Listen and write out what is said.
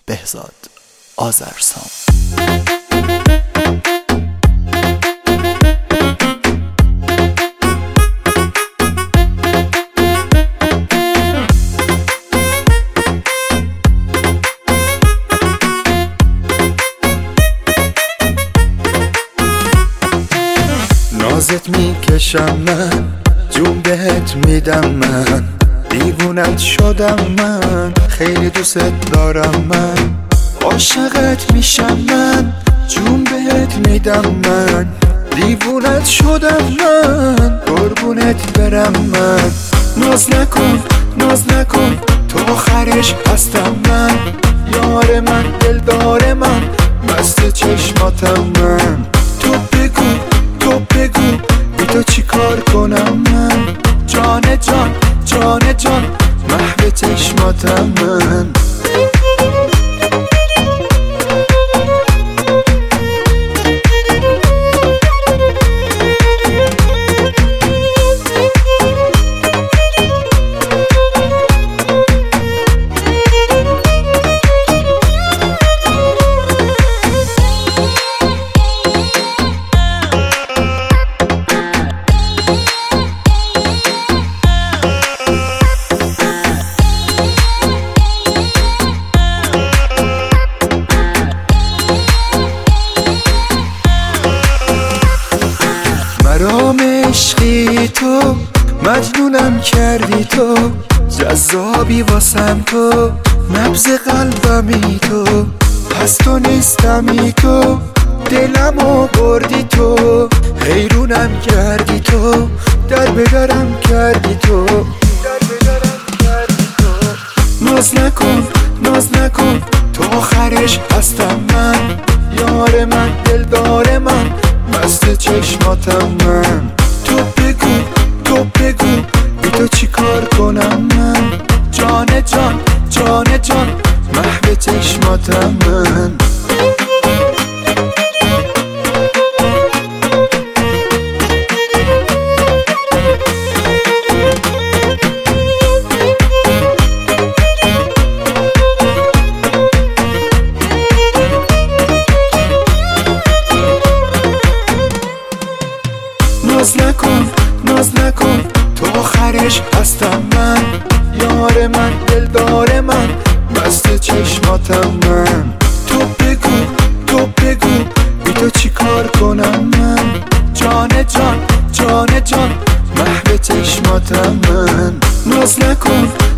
بهزاد آذرسام. نازت میکشم من، جون بهت میدم من، دیوونت شدم من، خیلی دوست دارم من، عاشقت میشم من، جون بهت میدم من، دیوونت شدم من، قربونت برم من. ناز نکن ناز نکن، تو آخرش هستم من، یار من دلدار من، مست چشماتم من. تو بگو تو بگو بی تو چی کار کنم من، جان جان جان جان محو چشماتم من. مرام عشقی تو، مجنونم کردی تو، جذابی واسم تو، نبض قلبمی تو، پس تو نیستمی تو، دلمو بردی تو، حیرونم کردی تو، در بدرم کردی تو. ناز نکن ناز نکن، تو آخرش هستم من، یار من دلدار من، مست چشماتم من. تو بگو تو بگو بی تو چی کار کنم من، جان جان جان جان محو چشماتم من. ناز نکن ناز نکن، تو آخرش هستم من، یار من دلدار من، مست چشماتم من. تو بگو تو بگو بی تو چی کار کنم من، جان جان جان جان محو چشماتم من. ناز نکن